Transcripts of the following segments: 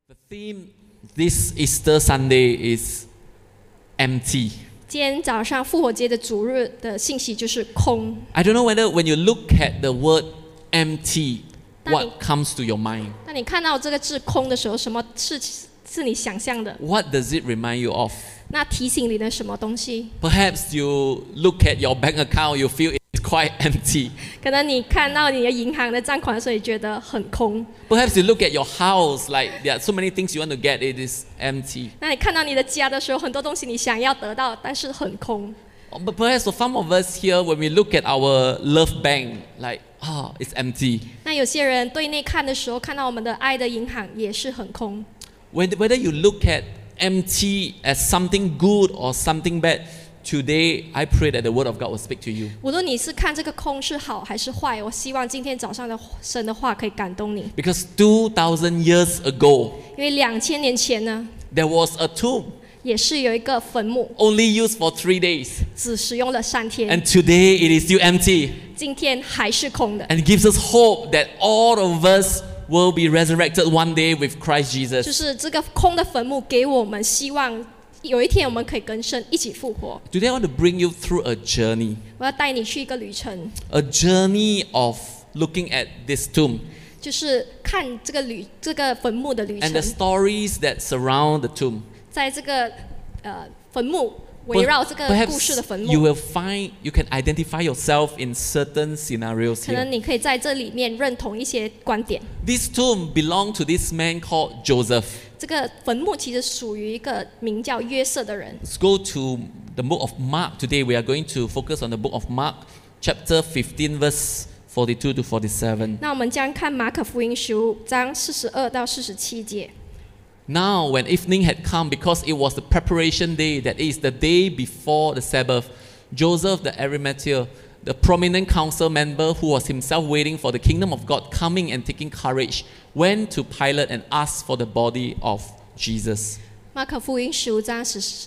The theme this Easter Sunday is empty. 今天早上复活节的主日的信息就是空。 I don't know whether when you look at the word empty, what comes to your mind? 那你看到这个字空的时候，什么是你想象的？ What does it remind you of? 那提醒你的什么东西？ Perhaps you look at your bank account, you feel it's quite empty. 可能你看到你的银行的账款的时候，你觉得很空。 Perhaps you look at your house, like there are so many things you want to get, it is empty. 那你看到你的家的时候，很多东西你想要得到，但是很空。 But perhaps for some of us here, when we look at our love bank, like, it's empty. 那有些人对内看的时候，看到我们的爱的银行也是很空。 Whether you look at empty as something good or something bad, today I pray that the word of God will speak to you. 无论你是看这个空是好还是坏，我希望今天早上的神的话可以感动你。 Because 2,000 years ago, 因为2000年前呢， there was a tomb 也是有一个坟墓， only used for 3 days. 只使用了3天， And today it is still empty. 今天还是空的。 And it gives us hope that all of us will be resurrected one day with Christ 就 Jesus. 是这个空的坟墓给我们希望，有一天我们可以跟神一起复活。 Today I want to bring you through a journey. 我要带你去一个旅程， A journey of looking at this tomb 就是看这个坟墓的旅 and the 程， stories that surround the tomb. 在这个坟墓围绕这个故事的坟 you 墓， will find you can identify yourself in certain scenarios 可能 here. 你可以在这里面认同一些观点。 This tomb belonged to this man called Joseph. 这个坟墓其实属于一个名叫约瑟的人。 Let's go to the book of Mark. Today we are going to focus on the book of Mark, chapter 15, verse 42 to 47. 那我们将看马可福音15章42到47节。 Now, when evening had come, because it was the preparation day, that is, the day before the Sabbath, Joseph the Arimathea, the prominent council member who was himself waiting for the kingdom of God coming and taking courage, went to Pilate and asked for the body of Jesus. 马可福音15章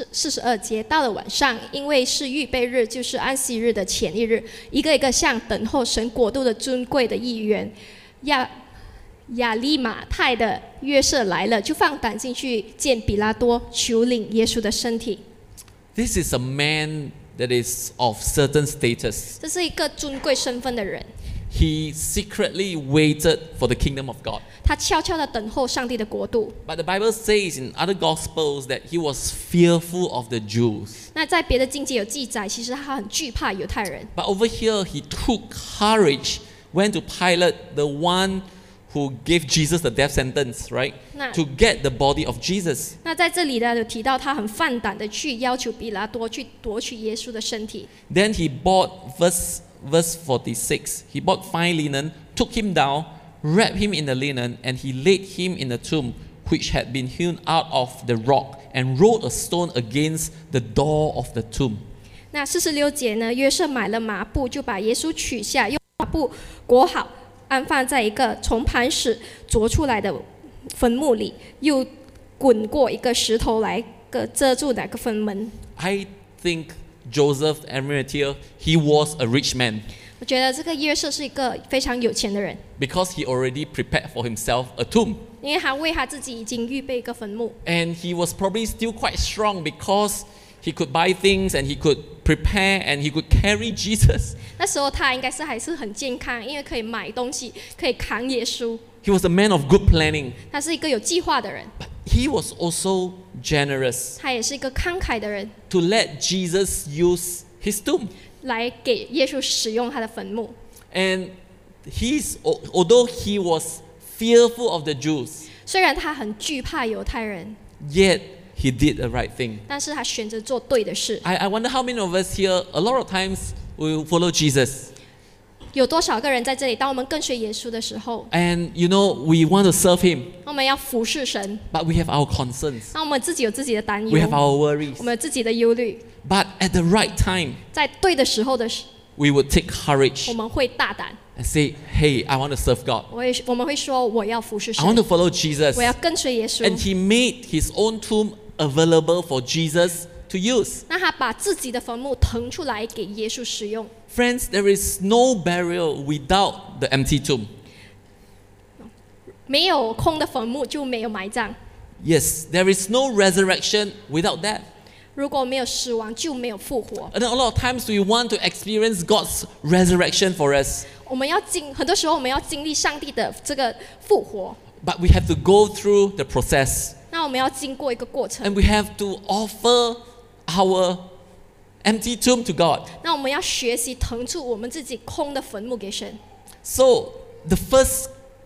42节，到了晚上，因为是预备日，就是安息日的前一日，一个一个像等候神国度的尊贵的议员亚利马太的约瑟来了，就放胆进去见比拉多，求领耶稣的身体。 This is a man that is of certain status. 这是一个尊贵身份的人， He secretly waited for the kingdom of God. 他悄悄地等候上帝的国度。 But the Bible says in other gospels that he was fearful of the Jews. 那在别的经节有记载，其实他很惧怕犹太人。 But over here, he took courage, went to Pilate, the one who gave Jesus the death sentence, right? 那 To get the body of Jesus. 那在这里呢，有提到他很放胆的去要求比拉多去夺取耶稣的身体。 Then he bought, verse 46, he bought fine linen, took him down, wrapped him in the linen, and he laid him in the tomb which had been hewn out of the rock, and rolled a stone against the door of the tomb. 那46节呢，约瑟买了麻布，就把耶稣取下，用麻布裹好，安放在一个从磐石凿出来的坟墓里，又滚过一个石头来遮住那个坟门。 I think Joseph Arimathea, he was a rich man 我觉得这个约瑟是一个非常有钱的人， because he already prepared for himself a tomb. 因为他为他自己已经预备一个坟墓。 And he was probably still quite strong because he could buy things and he could prepare and he could carry Jesus. 那时候他应该是还是很健康，因为可以买东西，可以扛耶稣。 He was a man of good planning. 他是一个有计划的人， He was also generous 他也是一个慷慨的人， to let Jesus use his tomb. 来给耶稣使用他的坟墓。 And although he was fearful of the Jews, 虽然他很惧怕犹太人， yet he did the right thing. 但是他选择做对的事。 I wonder how many of us here, a lot of times, will follow Jesus. 有多少个人在这里？当我们跟随耶稣的时候， And we want to serve him, 我们要服侍神， but we have our concerns. 那我们自己有自己的担 We have 忧， our worries. 我们有自己的忧虑。 But at the right time, 在对的时候 we would take courage 我们会大胆， and say, hey, I want to serve God. 我们会说我要服侍 I want 神， to follow Jesus. 我要跟随耶稣。 And he made his own tomb available for Jesus to use. 那他把自己的坟墓腾出来给耶稣使用。 Friends, there is no burial without the empty tomb. 没有空的坟墓就没有埋葬。 Yes, there is no resurrection without that. 如果没有死亡，就没有复活。 And a lot of times we want to experience God's resurrection for us, 很多时候我们要经历上帝的这个复活， but we have to go through the process. 那我们要经过一个过程， And we have to offer our empty tomb to God. 那我们要学习腾出我们自己空的坟墓给神。 So the first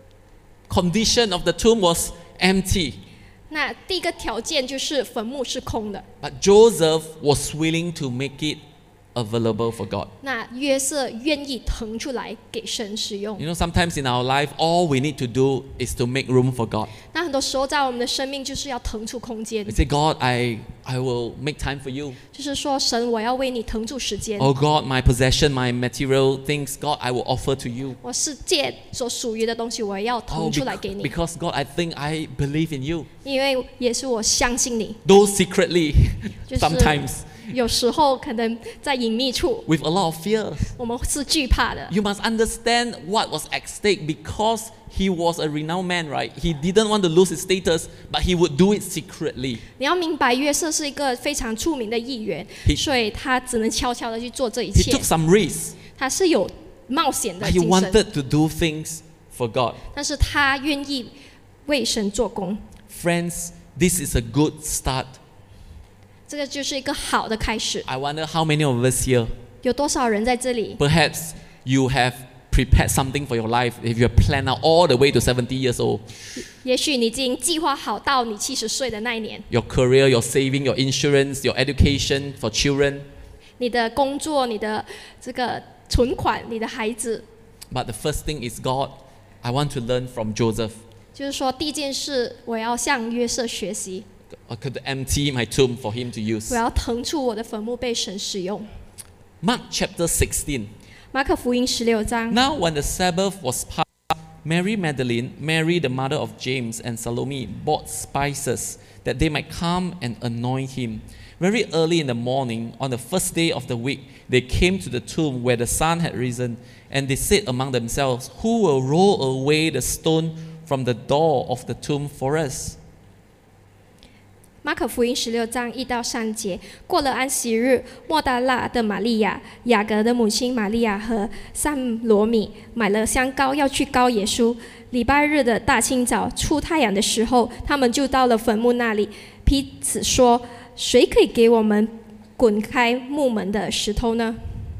condition of the tomb was empty. 那第一个条件就是坟墓是空的。 But Joseph was willing to make it available for God. 那约瑟愿意腾出来给神使用。 You know, sometimes in our life, all we need to do is to make room for God. 那很多时候在我们的生命就是要腾出空间 We，say, God, I will make time for you. 就是说神，我要为你腾出时间。 Oh God, my possession, my material things, God, I will offer to you. 我世界所属于的东西，我要 Oh, 腾出来给你， because God, I think I believe in you. 因为也是我相信你。 Though secretly, 就是 sometimes 有时候可能在隐秘处， with a lot of fears. 我们是惧怕的。 You must understand what was at stake because he was a renowned man, right? He didn't want to lose his status, but he would do it secretly. 你要明白，约瑟是一个非常出名的议员， He- 所以他只能悄悄的去做这一 He 切 took。some risks, 他是有冒险的 but he 精神， wanted to do things for God. 但是他愿意为神做工。 Friends, this is a good start. 这个就是一个好的开始。 I wonder how many of us here, 有多少人在这里？ perhaps you have prepared something for your life if you have planned out all the way to 70 years old. 也许你已经计划好到你70岁的那一年， Your career, your saving, your insurance, your education for children. 你的工作、你的这个存款、你的孩子， But the first thing is God, I want to learn from Joseph. 就是说第一件事，我要向约瑟学习， I could empty my tomb for him to use. 我要腾出我的坟墓被神使用。 Mark chapter 16. 马可福音16章。 Now when the Sabbath was past, Mary Magdalene, Mary the mother of James, and Salome bought spices that they might come and anoint him. Very early in the morning, on the first day of the week, they came to the tomb where the sun had risen, and they said among themselves, Who will roll away the stone from the door of the tomb for us? 马可福音16章1到3节，过了安息日，莫大拉的玛利亚、雅各的母亲玛利亚和散罗米买了香膏，要去膏耶稣。礼拜日的大清早，出太阳的时候，他们就到了坟墓那里，彼此说：“谁可以给我们滚开墓门的石头呢？”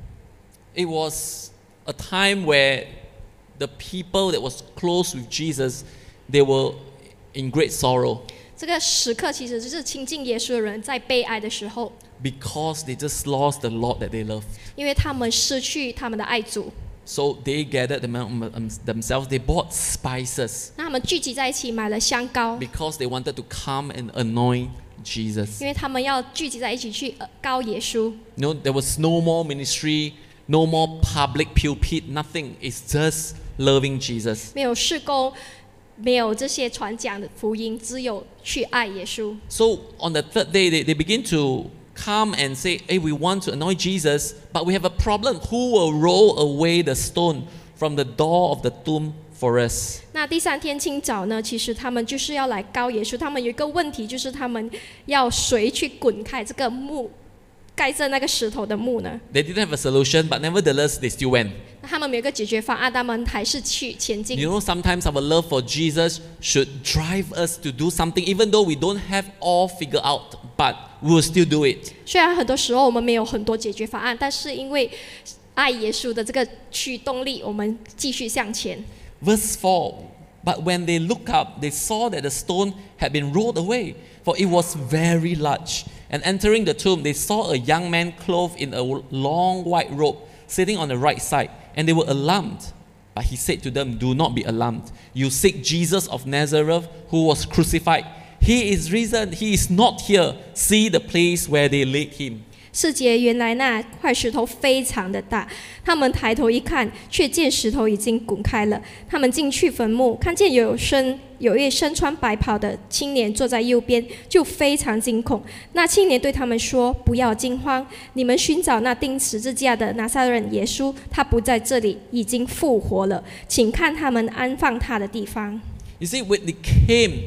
It was a time where the people that was close with Jesus, they were in great sorrow. 这个时刻其实就是亲近耶稣的人在悲哀的时候， Because they just lost the Lord that they loved. 因为他们失去他们的爱主， So they gathered themselves, they bought spices 那他们聚集在一起买了香膏， because they wanted to come and anoint Jesus. 因为他们要聚集在一起去膏耶稣。 You know, there was no more ministry, no more public pulpit, nothing. It's just loving Jesus. 没有事工，没有这些传讲的福音，只有去爱耶稣。 So on the third day, they begin to come and say, hey, we want to anoint Jesus, but we have a problem. Who will roll away the stone from the door of the tomb for us? 那第3天清早呢，其实他们就是要来膏耶稣。他们有一个问题，就是他们要谁去滚开这个墓，盖着那个石头的墓呢？ They didn't have a solution, but nevertheless, they still went. 那他们没有一个解决方案，他们还是去前进。 You know, sometimes our love for Jesus should drive us to do something, even though we don't have all figured out, but we will still do it. 虽然很多时候我们没有很多解决方案，但是因为爱耶稣的这个驱动力，我们继续向前。 Verse 4. But when they looked up, they saw that the stone had been rolled away, for it was very large. And entering the tomb, they saw a young man clothed in a long white robe, sitting on the right side, and they were alarmed. But he said to them, Do not be alarmed. You seek Jesus of Nazareth, who was crucified. He is risen. He is not here. See the place where they laid him. 4节，原来那块石头非常的大，他们抬头一看，却见石头已经滚开了。他们进去坟墓，看见有一位身穿白袍的青年坐在右边，就非常惊恐。那青年对他们说：“不要惊慌，你们寻找那钉十字架的拿撒勒人耶稣，他不在这里，已经复活了。请看他们安放他的地方。” You see, when they came,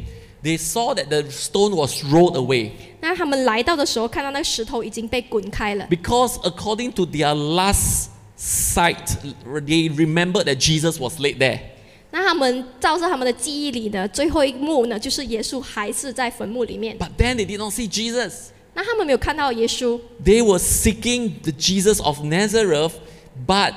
they saw that the stone was rolled away. 那他们来到的时候，看到那个石头已经被滚开了。 Because according to their last sight, they remembered that Jesus was laid there. 那他们照着他们的记忆里的最后一幕呢，就是耶稣还是在坟墓里面。 But then they did not see Jesus. 那他们没有看到耶稣， They were seeking the Jesus of Nazareth, but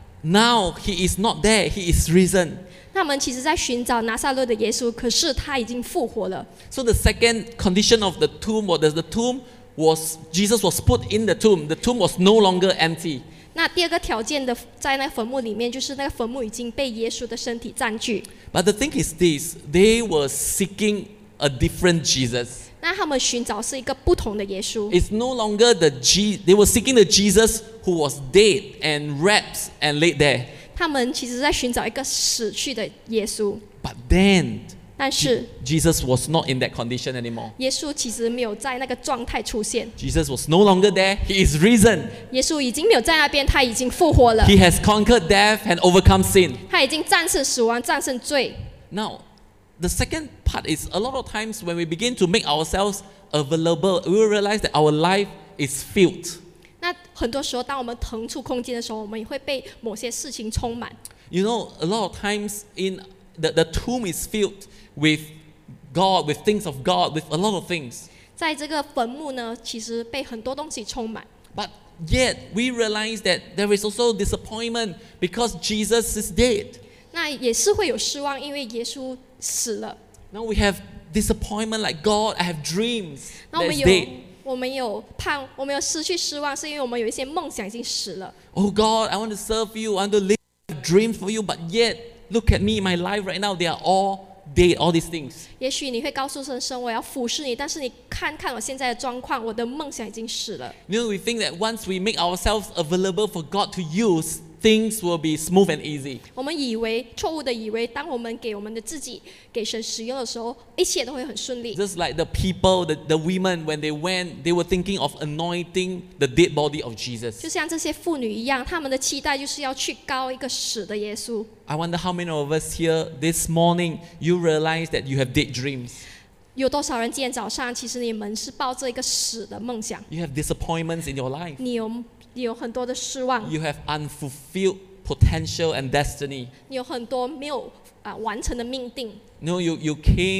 now he is not there. He is risen. 他们其实在寻找拿撒勒的耶稣，可是他已经复活了。 So the second condition of the tomb was that the tomb was, Jesus was put in the tomb. The tomb was no longer empty. 那第二个条件的，在那坟墓里面，就是那个坟墓已经被耶稣的身体占据。 But the thing is this, they were seeking a different Jesus. 那他们寻找是一个不同的耶稣， It's no longer they were seeking the Jesus who was dead and wrapped and laid there. 他们其实在寻找一个死去的耶稣， But then 但是 Jesus was not in that condition anymore. 耶稣其实没有在那个状态出现。 Jesus was no longer there. He is risen. 耶稣已经没有在那边，他已经复活了， He has conquered death and overcome sin. 他已经战胜死亡，战胜罪。 Now, the second part is a lot of times when we begin to make ourselves available, we will realize that our life is filled. 那很多时候，当我们腾出空间的时候，我们也会被某些事情充满。 You know, a lot of times in the tomb is filled with God, with things of God, with a lot of things. 在这个坟墓呢，其实被很多东西充满。 But yet we realize that there is also disappointment because Jesus is dead. 那也是会有失望，因为耶稣死了。 Now we have disappointment like God, I have dreams 那我 that 们 is 有 dead. 我们有失去失望，是因为我们有一些梦想已经死了。 Oh God, I want to serve you, I want to live dreams for you, but yet look at me, my life right now, they are all dead, all these things. 也许你会告诉神，我要服侍你，但是你看看我现在的状况，我的梦想已经死了。 You know, we think that once we make ourselves available for God to use, things will be smooth and easy. 我们错误的以为，当我们给我们的自己给神使用的时候，一切都会很顺利。 Just like the people, the women, when they went, they were thinking of anointing the dead body of 就 Jesus. 像这些妇女一样，她们的期待就是要去膏一个死的耶稣。 I wonder how many of us here this morning, you realize that you have dead dreams. 有多少人今天早上，其实你们是抱着一个死的梦想， You have disappointments in your life. 你有很多的失望， You have unfulfilled potential and destiny. 你有很多没有完成的命定。 No, you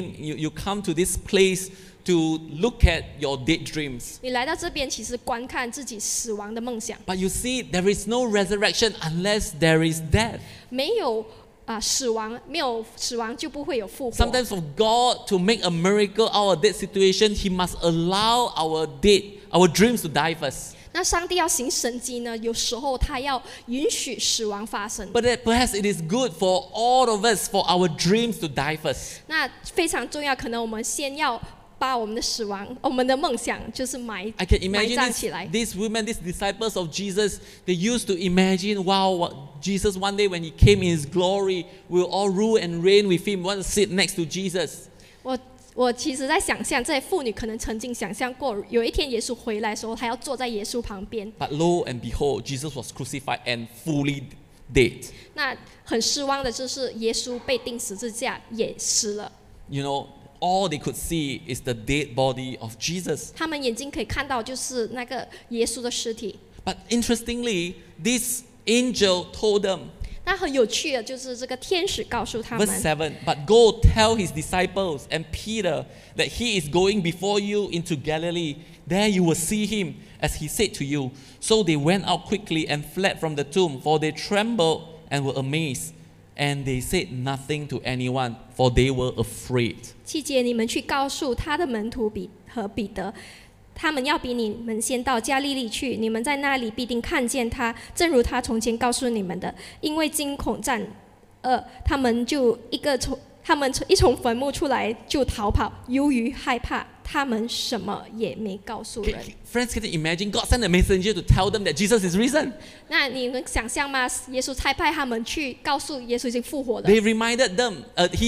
come to this place to look at your dead dreams. 你来到这边，其实观看自己死亡的梦想， But you see, there is no resurrection unless there is death. 没有死亡，没有死亡就不会有复活。 Sometimes for God to make a miracle out of that situation, He must allow our dreams to die first. 那上帝要行神迹呢，有时候他要允许死亡发生。 But perhaps it is good for all of us, for our dreams to die first. 那非常重要，可能我们先要把我们的死亡、我们的梦想，就是埋 I can 埋 imagine 葬起来。 these women, these disciples of Jesus, they used to imagine, wow, Jesus one day when He came in His glory, we'll all rule and reign with Him. We want to sit next to Jesus. 我其实在想象，这些妇女可能曾经想象过，有一天耶稣回来的时候，她要坐在耶稣旁边。 But lo and behold, Jesus was crucified and fully dead. 那很失望的就是耶稣被钉十字架，也死了。 You know, all they could see is the dead body of Jesus. 他们眼睛可以看到，就是那个耶稣的尸体。 But interestingly, this angel told them, 那很有趣的就是这个天使告诉他们 verse 7, but go tell his disciples and Peter that he is going before you into Galilee. There you will see him as he said to you. So they went out quickly and fled from the tomb, for they trembled and were amazed. And they said nothing to anyone, for they were afraid. 7节，你们去告诉他的门徒和彼得，他们要比你们先到加利利去，你们在那里必定看见他，正如他从前告诉你们的。因为惊恐战他们一从坟墓出来就逃跑，由于害怕，他们什么也没告诉人。 Friends, can you imagine God sent a messenger to tell them that Jesus is risen? 那你能想象吗？耶稣差派他们去告诉耶稣已经复活了。 He reminded them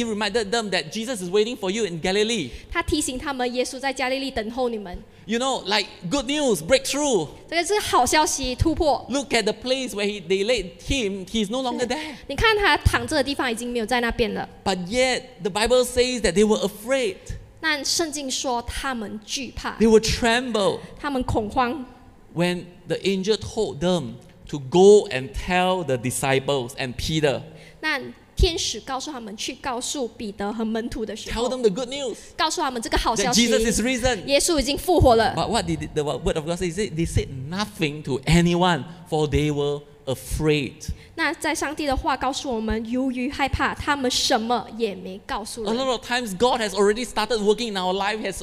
that Jesus is waiting for you in Galilee. 他提醒他们，耶稣在加利利等候你们。 You know, like good news, breakthrough. 这个是好消息，突破。 Look at the place where they laid him. He's no longer there. 你看他躺着的地方已经没有在那边了。 But yet, the Bible says that they were afraid. 但圣经说他们惧怕， They will tremble 他们恐慌。 when the angel told them to go and tell the disciples and Peter, 那天使告诉他们去告诉彼得和门徒的时 tell 候， them the good news 告诉他们这个好消 that 息， Jesus is risen. 耶稣已经复活了。 But what did the word of God say? They said nothing to anyone, for they were afraid. 那在上帝的话告诉我们，由于害怕，他们什么也没告诉 A 人。 lot of times God has already started working in our life, he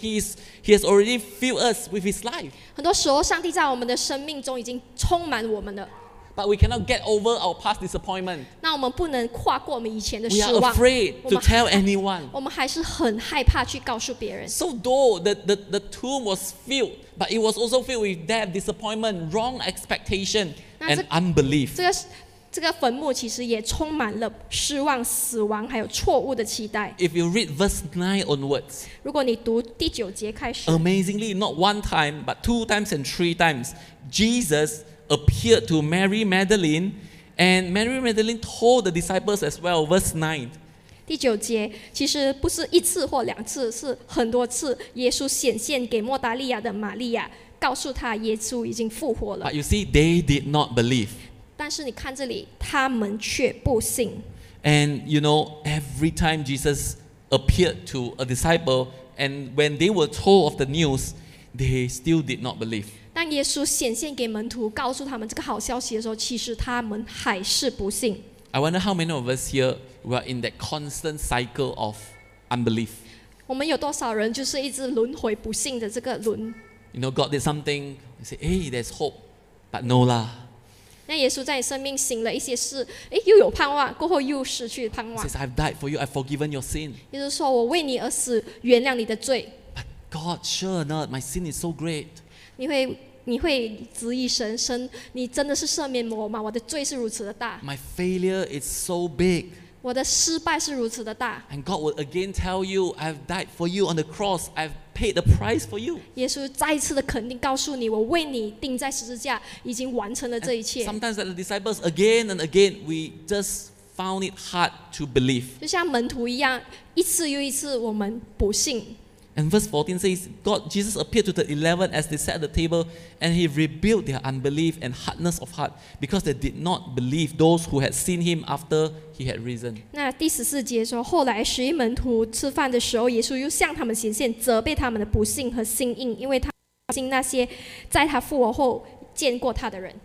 has already filled us with his life. 很多时候，上帝在我们的生命中已经充满我们了， But we cannot get over our past disappointment. 那我们不能跨过我们以前的 We 失 are 望， afraid 我 to 们 tell anyone. 我们还是很害怕去告诉别人。 So though the tomb was filled, but it was also filled with death, disappointment, wrong expectation, and unbelief. 这个坟墓其实也充满了失望、死亡，还有错误的期待。 If you read verse 9 onwards, 如果你读第9节开始， amazingly, not one time, but 2 times and 3 times, Jesus appeared to Mary Magdalene, and Mary Magdalene told the disciples as well. Verse 9. 第9节其实不是1次或2次，是很多次。耶稣显现给莫达利亚的玛利亚，告诉她耶稣已经复活了 But。you see, they did not believe. 但是你看这里，他们却不信。 And you know, every time Jesus appeared to a disciple, and when they were told of the news, they still did not believe. 当耶稣显现给门徒，告诉他们这个好消息的时候，其实他们还是不信。 I wonder how many of us here were in that constant cycle of unbelief. 我们有多少人就是一直轮回不信的这个轮？ You know, God did something, you say, hey, there's hope. But no lah. 那耶稣在你生命行了一些事，诶，又有盼望，过后又失去盼 He 望。 says, I've died for you, I've forgiven your sin. 也就是说，我为你而死，原谅你的罪。 But God, sure not, my sin is so great. 你会质疑神，你真的是赦免我吗？我的罪是如此的大， My failure is so big. 我的失败是如此的大。 And God will again tell you, I've died for you on the cross. I've paid the price for you. 耶稣再一次的肯定告诉你，我为你钉在十字架，已经完成了这一切。 Sometimes like the disciples, again and again, we just found it hard to believe. 就像门徒一样，一次又一次，我们不信。 And verse 14 says, Jesus appeared to the 11 as they sat at the table, and he rebuked their unbelief and hardness of heart, because they did not believe those who had seen him after he had risen. 那第14节说，后来11门徒吃饭的时候，耶稣又向他们显现，责备他们的不信和心硬，因为他信那些在他复活后见过他的人。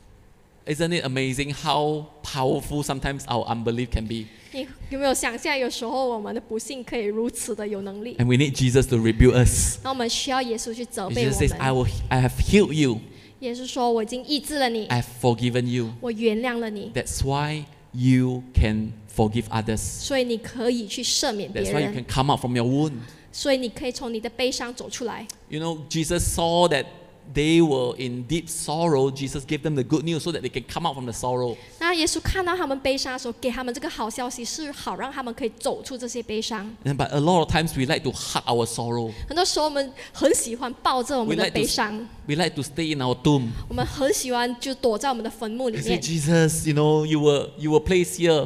Isn't it amazing how powerful sometimes our unbelief can be? 你有没有想象，有时候我们的不信可以如此的有能力？ And we need Jesus to rebuke us. 那我们需要耶稣去责备 Jesus 我 says, I 们。 have healed you. 耶稣说，我已经医治了你， I have forgiven you. 我原谅了你， That's why you can forgive others. 所以你可以去赦免别 That's why you 人， can come out from your wound. 所以你可以从你的悲伤走出来。 You know, Jesus saw that they were in deep sorrow. Jesus gave them the good news so that they can come out from the sorrow. 那耶稣看到他们悲伤的时候，给他们这个好消息，是好让他们可以走出这些悲伤。 But a lot of times we like to hug our sorrow. 很多时候我们很喜欢抱着我们 We 的 like to- 悲伤， We like to stay in our tomb. 我们很喜欢就躲在我们的坟墓里 We say, 面。 Jesus, you know, you were placed here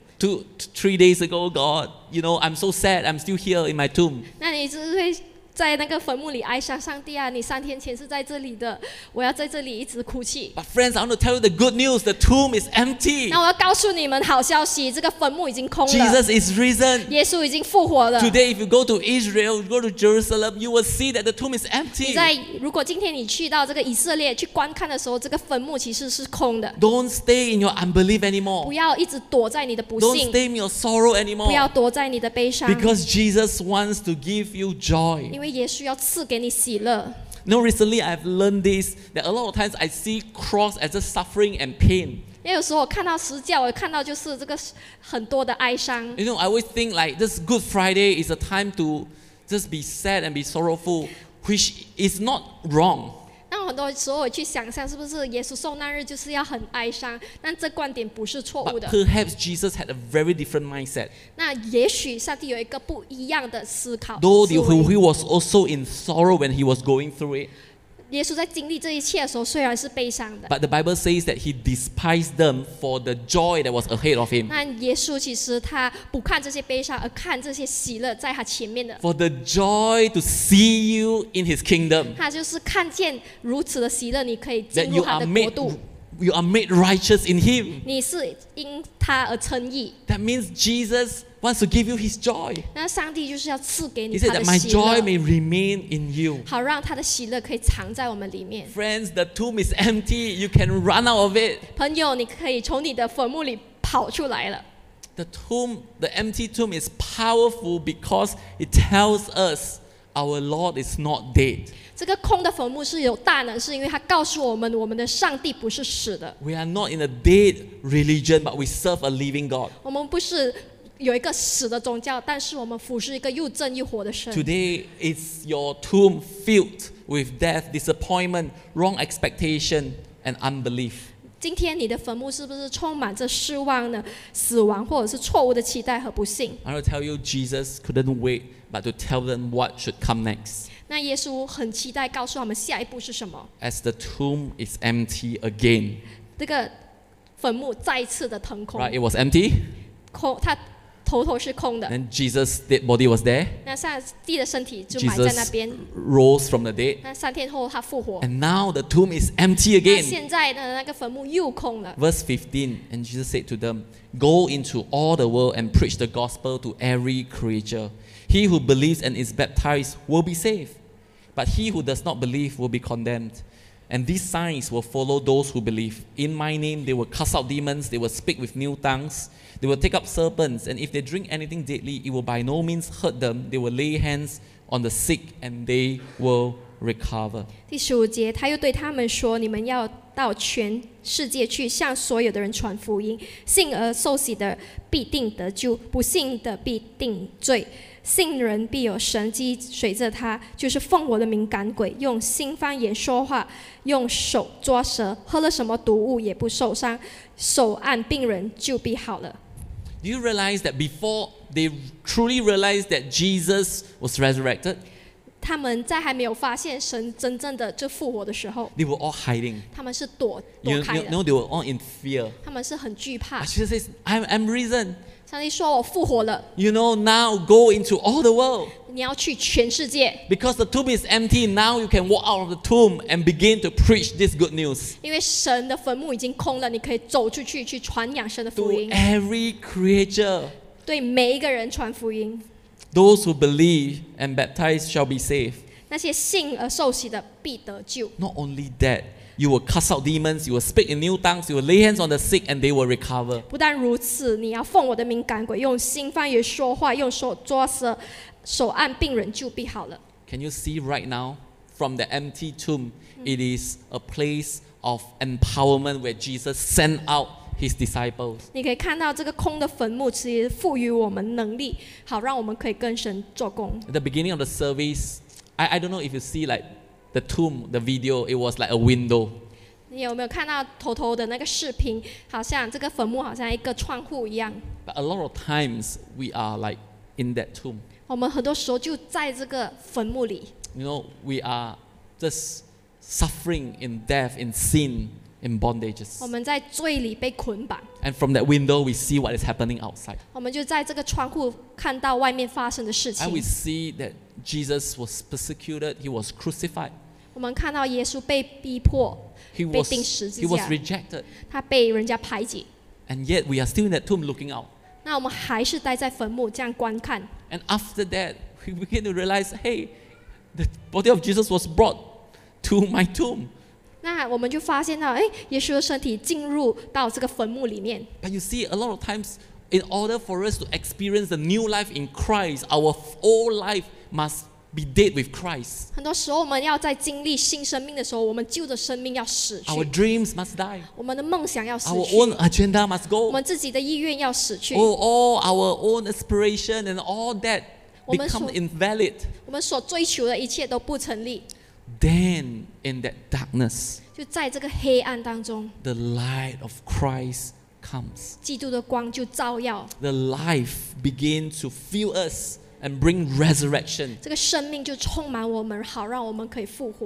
3 days ago, God. You know, I'm so sad. I'm still here in my tomb. 那你只会在那个坟墓里哀伤，上帝啊，你3天前是在这里的，我要在这里一直哭泣。 But friends, I want to tell you the good news. The tomb is empty. 那我要告诉你们好消息，这个坟墓已经空了， Jesus is risen. 耶稣已经复活了。 Today, if you go to Israel, you go to Jerusalem, you will see that the tomb is 你 empty. 如果今天你去到这个以色列去观看的时候，这个坟墓其实是空的。 Don't stay in your unbelief 不 anymore. 要一直躲在你的不 Don't 幸， stay in your sorrow 不要 anymore. 躲在你的悲伤， Because Jesus wants to give you joy. 因为耶稣要赐给你喜乐。 No, recently I've learned this, that a lot of times I see cross as just suffering and pain. 因为有时候我看到十字架，我看到就是这个很多的哀伤。 You know, I always think like this Good Friday is a time to just be sad and be sorrowful, which is not wrong. 那很多时候我去想象，是不是耶稣受难日就是要很哀伤？但这观点不是错误 But 的。 perhaps Jesus had a very different mindset. 那也许上帝有一个不一样的思考。 Though 思维 he was also in sorrow when he was going through it. 耶稣在经历这一切的时候，虽然是悲伤的， but the Bible says that he despised them for the joy that was ahead of him. 那耶稣其实他不看这些悲伤，而看这些喜乐在他前面的。 For the joy to see you in his kingdom. 他就是看见如此的喜乐，你可以进 That 入 you 他 are 的国 made 度， you are made righteous in him. 你是因他而称义。 That means Jesus wants to give you his joy. 那上帝就是要赐给你 He said 他 that 的 my 喜 joy 乐， may remain in you. 好让他的喜乐可以藏在我们里面。 Friends, the tomb is empty. You can run out of it. 朋友，你可以从你的坟墓里跑出来了。 The empty tomb is powerful because it tells us our Lord is not dead. 这个空的坟墓是有大能，是因为它告诉我们，我们的上帝不是死的。 We are not in a dead religion, but we serve a living God. 我们不是有一个死的宗教，但是我们服侍一个又真又活的神。 Today, is your tomb filled with death, disappointment, wrong expectation, and unbelief? 今天你的坟墓是不是充满着失望呢、死亡，或者是错误的期待和不幸？ I want to tell you, Jesus couldn't wait but to tell them what should come next. 那耶稣很期待告诉他们下一步是什么。 As the tomb is empty again. 这个坟墓再一次的腾空， Right? It was empty. 空，它头是空的。 And Jesus' dead body was there. 那上帝的身体就埋在那 Jesus 边。 rose from the dead. 那3天后他复活。 And now the tomb is empty 那 again. 现在的那个坟墓又空了。 Verse 15, and Jesus said to them, Go into all the world and preach the gospel to every creature. He who believes and is baptized will be saved, but he who does not believe will be condemned. And these signs will follow those who believe. In my name they will cast out demons, they will speak with new tongues, they will take up serpents, and if they drink anything deadly, it will by no means hurt them. They will lay hands on the sick and they will recover. 第15节，他又对他们说：“你们要到全世界去，向所有的人传福音。信而受洗的必定得救，不信的必定罪。信人必有神迹随着他，就是奉我的名赶鬼，用新方言说话，用手抓蛇，喝了什么毒物也不受伤，手按病人就必好了。” Do you realize that before they truly realized that Jesus was resurrected, 他们在还没有发现神真正的这复活的时候， they were all hiding. 他们是躲 You 开的， know, they were all in fear. 他们是很惧怕 But。Jesus says, I'm risen. 上帝说：“我复活了， You know, now go into all the world. 你要去全世界， Because the tomb is empty, now you can walk out of the tomb and begin to preach this good news 因为神的坟墓已经空了，你可以走出去，去传扬神的福 to 音， every creature. 对每一个人传福音。 Those who believe and baptize shall be saved. 那些信而受洗的必得救。 Not only that, you will cast out demons, you will speak in new tongues, you will lay hands on the sick and they will recover. 不但如此，你要奉我的名赶鬼，用新方言说话，用手抓蛇，手按病人就必好了。 Can you see right now, from the empty tomb, it is a place of empowerment where Jesus sent out his disciples. 你可以看到这个空的坟墓，其实赋予我们能力，好让我们可以跟神做工。 At the beginning of the service, I don't know if you see like the tomb, the video, it was like a window. 你有没有看到头头的那个视频？好像这个坟墓好像一个窗户一样。 But a lot of times we are like in that tomb. 我们很多时候就在这个坟墓里， You know, we are just suffering in death, in sin, in bondages. 我们在罪里被捆绑。 And from that window, we see what is happening outside. 我们就在这个窗户看到外面发生的事 And we 情。 see that Jesus was persecuted, he was crucified, 我们看到耶稣被逼迫， he 被 was, 钉十字 he was 架， rejected. 他被人家排挤。 And yet we are still in that tomb looking out. 那我们还是待在坟墓这样观看。 And after that, we begin to realize, hey, the body of Jesus was brought to my tomb. 那我们就发现到，哎，耶稣的身体进入到这个坟墓里面。 But you see, a lot of times, in order for us to experience the new life in Christ, our old life must be dead with Christ. 很多时候，我们要在经历新生命的时候，我们旧的生命要死 Our 去， dreams must die. 我们的梦想要死 Our 去， own agenda must 我 go. 们自己的意愿要死去， Oh, all our own aspiration and all that 我们 become 所- invalid. 我们所追求的一切都不成立。 Then, in that darkness, 就在这个黑暗当中， the light of Christ comes. 基督的光就照耀， The life begins to fill us and bring resurrection. 这个生命就充满我们，好让我们可以复活。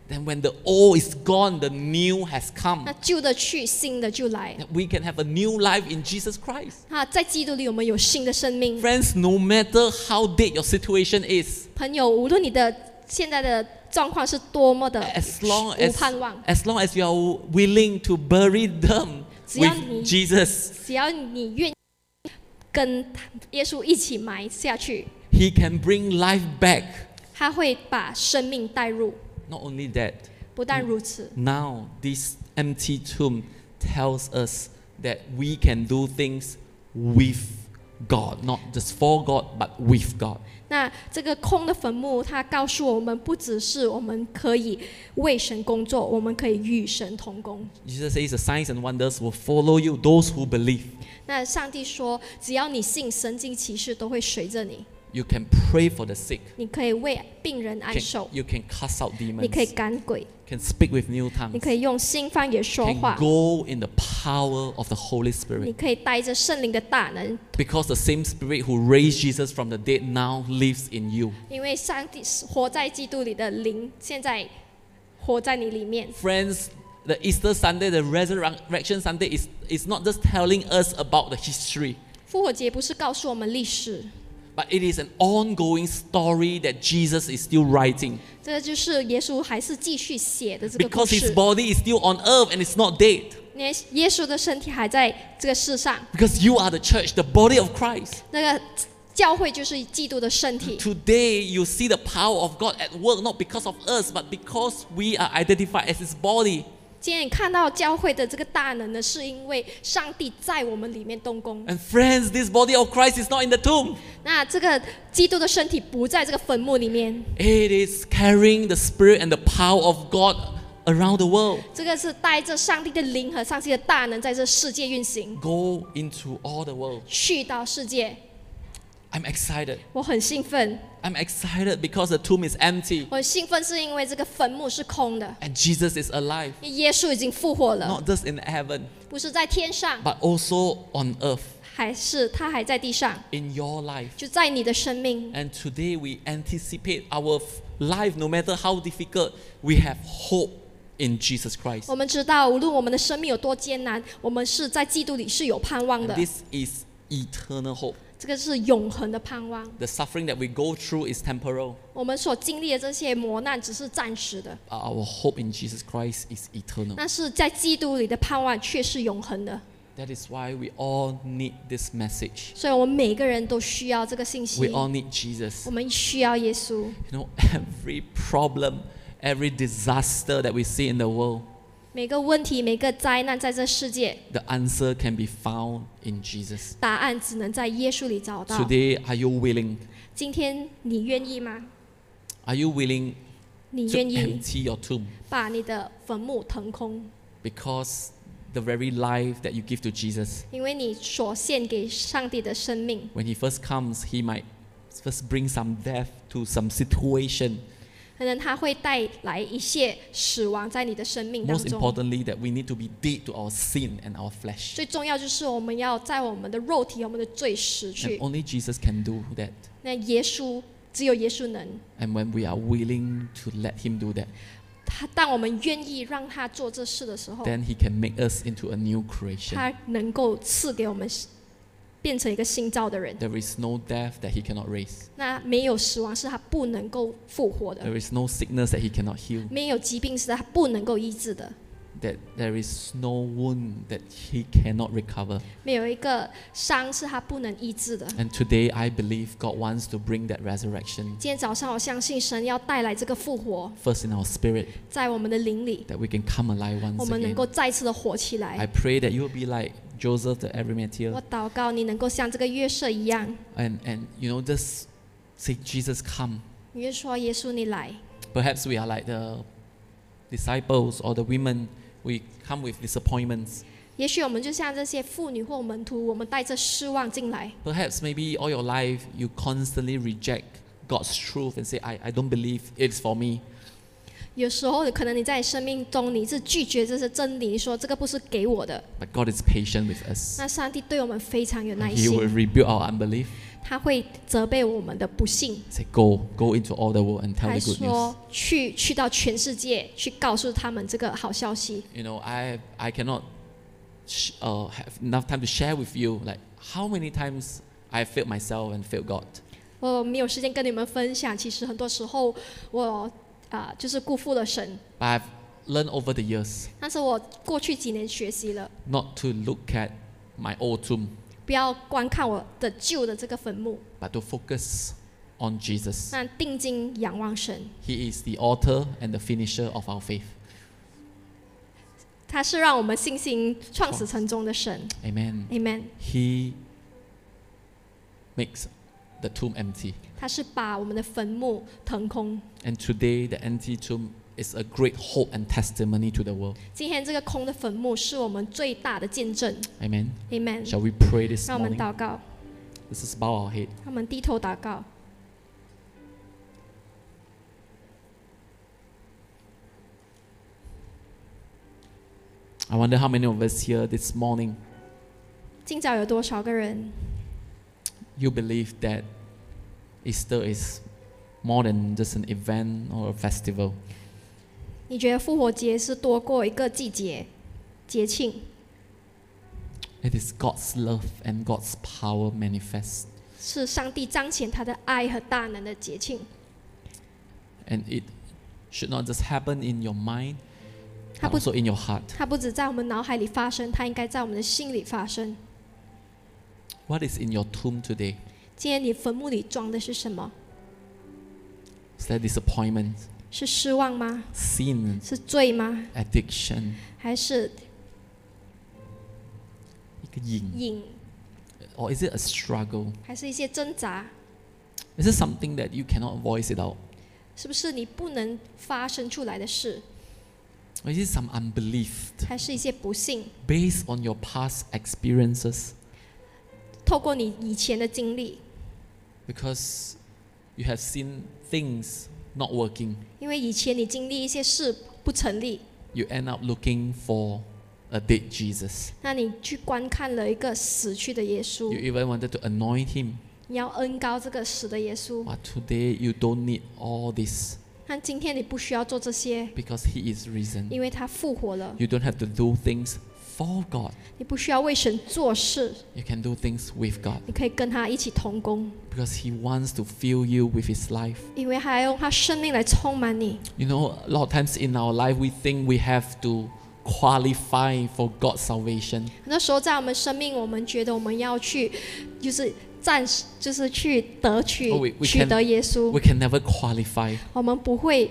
then when the old is gone, the new has come. 那旧的去，新的就来。 That we can have a new life in Jesus Christ. 在基督里，我们有新的生命。 Friends, no matter how dead your situation is, 朋友，无论你的现在的状况是多么的 as long 无盼望， as you are willing to bury them 只要 with 你 Jesus, 只要你愿意跟耶稣一起埋下去， He can bring life back. 他会把生命带入。 Not only that, 不但如此， now this empty tomb tells us that we can do things with God, not just for God, but with God. 那这个空的坟墓，它告诉我们，不只是我们可以为神工作，我们可以与神同工。 Jesus says the signs and wonders will follow you, those who believe. 那上帝说，只要你信，神迹奇事都会随着你。 You can pray for the sick. 你可以为病人安守， You can cast out 你可以 demons. 赶鬼， Can speak with new 你 tongues. 可以用新方言说 Can 话， go in the power of the Holy 你 Spirit. 可以带着圣灵的大能， Because the same Spirit who raised Jesus from the dead now lives in you. 因为上帝活在基督里的灵，现在活在你里面。 Friends, the Easter Sunday, the Resurrection Sunday is not just telling us about the history, 复活节不是告诉我们历史， but it is an ongoing story that Jesus is still writing. 这个就是耶稣还是继续写的这个故 Because his 事。 body is still on earth and it's not dead. 耶稣的身体还在这个世上， Because you are the church, the body of Christ. 那个教会就是基督的身体。 Today you see the power of God at work, not because of us, but because we are identified as his body. 今天你看到教会的这个大能呢，是因为上帝在我们里面动工。 And friends, this body of Christ is not in the tomb. 那这个基督的身体不在这个坟墓里面， It is carrying the spirit and the power of God around the world. 这个是带着上帝的灵和上帝的大能在这世界运行， Go into all the world. 去到世界。 I'm excited. 我很兴奋， I'm excited because the tomb is empty 我很兴奋是因为这个坟墓是空的， and Jesus is alive. 因为耶稣已经复活了， Not just in heaven, 不是在天上， but also on earth, 还是他还在地上， in your life. 就在你的生命。 And today we anticipate our life, no matter how difficult, we have hope in Jesus Christ. 我们知道，无论我们的生命有多艰难，我们是在基督里是有盼望 And 的。 this is eternal hope. 这个是永恒的盼望。 The suffering that we go through is temporal. 我们所经历的这些磨难只是暂时的， Our hope in Jesus Christ is eternal. 但是在基督里的盼望却是永恒的。 That is why we all need this message. 所以我们每个人都需要这个信息 We，all need Jesus. 我们需要耶稣。 You know, every problem, every disaster that we see in the world, 每个问题、每个灾难，在这世界， the answer can be found in Jesus. 答案只能在耶稣里找到。 Today, are you willing? 今天你愿意吗？ Are you willing 你 to 愿意 empty your tomb? 把你的坟墓腾空？ Because the very life that you give to Jesus, 因为你所献给上帝的生命， when He first comes, He might first bring some death to some situation. 可能它会带来一些死亡在你的生命当 Most 中。 importantly, that we need to be dead to our sin and our flesh. 最重要就是我们要在我们的肉体、我们的罪死 And 去。 only Jesus can do that. 那耶稣只有耶稣能。 And when we are willing to let Him do that, 当我们愿意让他做这事的时候， then He can make us into a new creation. 他能够赐给我们变成一个新造的人。 There is no death that He cannot raise. 那没有死亡是他不能够复活的， There is no sickness that He cannot heal. 没有疾病是他不能够医治的， That there is no wound that He cannot recover. 没有一个伤是他不能医治的。 And today, I believe God wants to bring that resurrection 今天早上，我相信神要带来这个复活， first in our spirit, 在我们的灵里， that we can come alive 我 once 们能 again. 够再次的活起 I 来。 pray that you will be like Joseph the Arimathea, 我祷告你能够像这个约瑟一样， and you know, just say, Jesus, come. 你就说耶稣你来。 Perhaps we are like the disciples or the women, we come with disappointments. 也许我们就像这些妇女或门徒，我们带着失望进来。 Perhaps maybe all your life you constantly reject God's truth and say, I don't believe it's for me. 有时候可能你在生命中你是拒绝这些真理，你说这个不是给我的。 But God is patient with us. 那上帝对我们非常有耐 He will 心， rebuild our unbelief. 他会责备我们的不幸。 Say, go into all the world and tell 还 the good news. 说去到全世界去告诉他们这个好消息。 You know, I cannot have enough time to share with you like how many times I failed myself and failed God. 我没有时间跟你们分享，其实很多时候我就是辜负了神。 But I've learned over the years 但是我过去几年学习了， not to look at my old tomb, 不要观看我的旧的这个坟墓， but to focus on Jesus. 那定睛仰望神。 He is the author and the finisher of our faith. 他是让我们信心创始成终的神。 Amen. Amen。 He makes the tomb empty. 他是把我们的坟墓腾空。 And today, the empty tomb is a great hope and testimony to the world. 今天这个空的坟墓是我们最大的见证。 Amen. Amen。 Shall we pray this 让我们 morning? 祷告， Let's just bow our head. 让我们低头祷告。 I wonder how many of us here this morning 今早有多少个人 you believe that Easter is more than just an event or a festival. 你觉得复活节是多过一个季节节庆？ It is God's love and God's power manifest. 是上帝彰显他的爱和大能的节庆。 And it should not just happen in your mind, 它 but 不 also in your heart. 它不止在我们脑海里发生，它应该在我们的心里发生。 What is in your tomb today? 今天你坟墓里装的是什么？ Is there disappointment, 是失望吗？ sin, 是罪吗？ addiction, 还是一个瘾? 瘾？ Or is it a struggle? 还是一些挣扎？ Is it something that you cannot voice it out? 是不是你不能发生出来的事？ Or is it some unbelief 还是一些不幸？ based on your past experiences? 透过你以前的经历， Because you have seen things not working, 因为以前你经历一些事不成立， you end up looking for a dead Jesus. 那你去观看了一个死去的耶 You 稣， even wanted to anoint him. 你要恩高这个死的耶稣。 But today you don't need all this 但今天你不需要做这些， because he is risen. 因为他复活了。 You don't have to do things for God. 你不需要为神做事， You can do things with God 你可以跟他一起同工， because he wants to fill you with his life. 因为他要用他生命来充满你。 You know, a lot of times in our life we think we have to qualify for God's salvation. 很多时候在我们生命，我们觉得我们要去，就是就是去得取 Oh, we 取得耶稣 We，can never qualify. 我们不会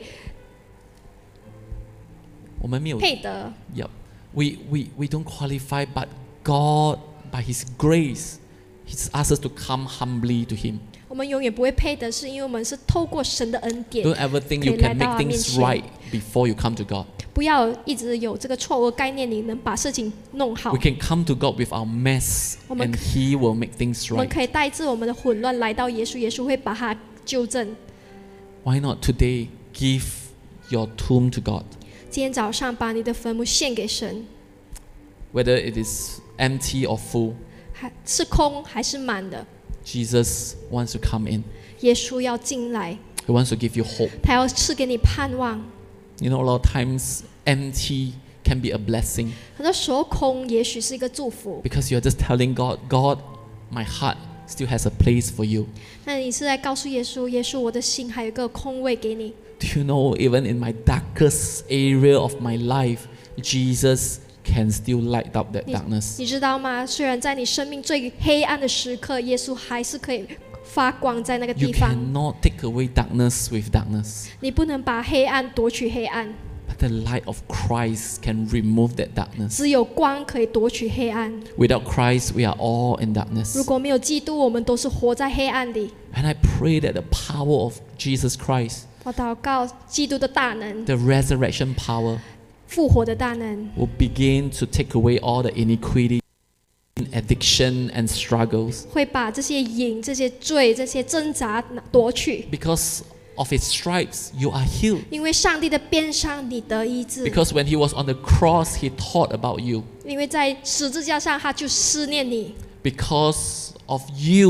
我们没有配得。 Yep. We don't qualify, but God, by His grace, He asks us to come humbly to Him. 我们永远不会配得，是因为我们是透过神的恩典 Don't ever think you 可以来 can 到 make 他面 things 前。 right before you come to God. 不要一直有这个错误概念，你能把事情弄好 We。can come to God with our mess, 我们 and He will make things 我们 right. 可以带着我们的混乱来到耶稣，耶稣会把它纠正。 Why not today give your tomb to God? 今天早上把你的坟墓献给神， Whether it is empty or full, 还是空还是满的， Jesus wants to come in. 耶稣要进来， He wants to give you hope. 他要赐给你盼望。 You know, a lot of times empty can be a blessing 很多时候空也许是一个祝福， because you're just telling God, God, my heart still has a place for you. 那你是在告诉耶稣，耶稣，我的心还有一个空位给你。 Do you know, even in my darkest area of my life, Jesus can still light up that darkness. 你知道吗？虽然在你生命最黑暗的时刻，耶稣还是可以发光在那个 You 地方。 cannot take away darkness with darkness, 你不能把黑暗夺取黑暗， but the light of Christ can remove that darkness. 只有光可以夺取黑暗。 Without Christ, we are all in darkness. 如果没有基督，我们都是活在黑暗里。 And I pray that the power of Jesus Christ, 我祷告，基督的大能， the resurrection power, 复活的大能， will begin to take away all the iniquity, addiction, and struggles. 会把这些瘾、这些罪、这些挣扎夺取。 Because of His stripes, you are healed. 因为上帝的鞭伤，你得医治。 Because when He was on the cross, He taught about you. 因为在十字架上，他就思念你。 Because of you,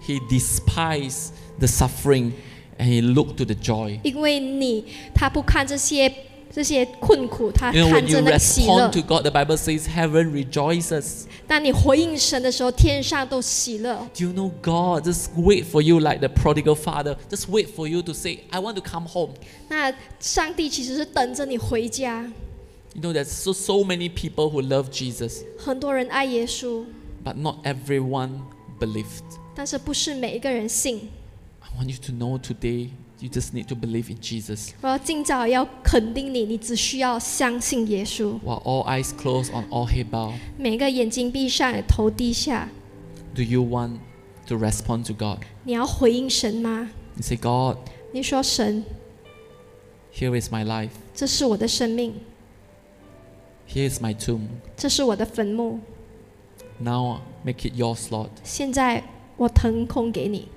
he despised the suffering and he looked to the joy. 因为他不看这些困苦，他 You know, 看 when 着 you 那个喜乐 respond。to God, the Bible says heaven rejoices. 当你回应神的时候，天上都喜乐。 Do you know God just wait for you like the prodigal father? Just wait for you to say, I want to come home. 那上帝其实是等着你回家。 You know, there's so many people who love Jesus, 很多人爱耶稣， but not everyone believed. 但是不是每一个人信。 I want you to know today, you just need to believe in Jesus. 我要今早要肯定你，你只需要相信耶稣。 While all eyes closed on all head bow, 每个眼睛闭上，头低下， do you want to respond to God? 你要回应神吗？ You say, God, 你说神， here is my life. 这是我的生命， Here is my tomb. 这是我的坟墓， Now make it yours, Lord. 现在我腾空给你。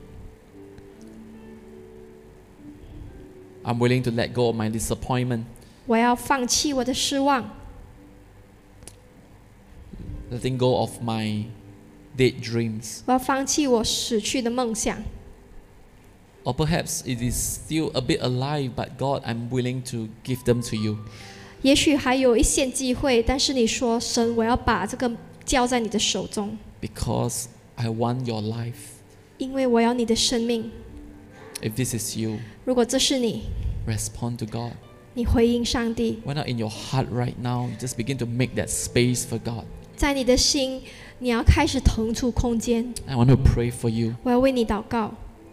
I'm willing to let go of my disappointment, 我要放弃我的失望， letting go of my dead dreams. 我要放弃我死去的梦想。 Or perhaps it is still a bit alive, but God, I'm willing to give them to you. 也许还有一线机会，但是你说神，我要把这个交在你的手中， Because I want your life. 因为我要你的生命。 If this is you, 如果这是你， respond to God. 你回应上帝， Why not in your heart right now, just begin to make that space for God. 在你的心，你要开始腾出空间。 I want to pray for you. 我要为你祷告，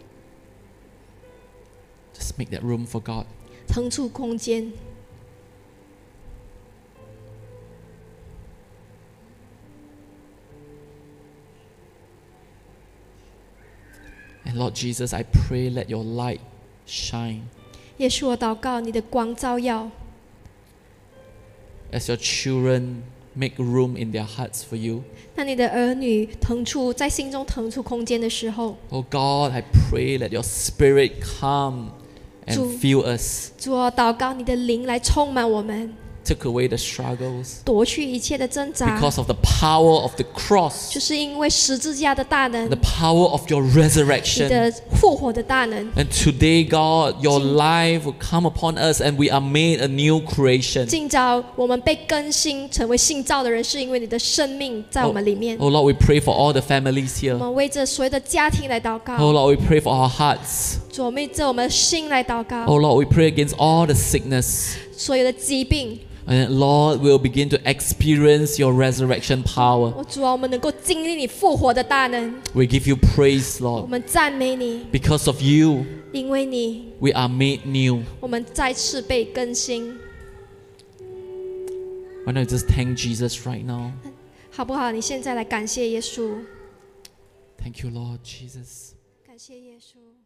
Just make that room for God. 腾出空间。 And Lord Jesus, I pray let your light shine 也是我祷告，你的光照耀， as your children make room in their hearts for you. 当你的儿女在心中腾出空间的时候， Oh God, I pray let your spirit come and 主。 fill us, 主啊，祷告你的灵来充满我们， take away the struggles 夺去一切的挣扎， because of the power of the cross, 就是因为十字架的大能， the power of your 你 resurrection. 的复活的大能。 And today, God, your life will come upon us and we are made a new creation. 今早我们被更新成为新造的人，是因为你的生命在我们里面。 Oh Lord, we pray for all the families 我 here. 们为着所有的家庭来祷告， Oh Lord, we pray for our hearts. 主，我们为着我们的心来祷告， Oh Lord, we pray against all the sickness. 所有的疾病。 And Lord, we'll begin to experience your resurrection power. 主啊，我们能够经历你复活的大能， We give you praise, 我 Lord. 们赞美你， Because of you, 因为你， we are made new. 我们再次被更新， Why not you just thank Jesus right now? 好不好？你现在来感谢耶稣， Thank you, Lord Jesus. 感谢耶稣。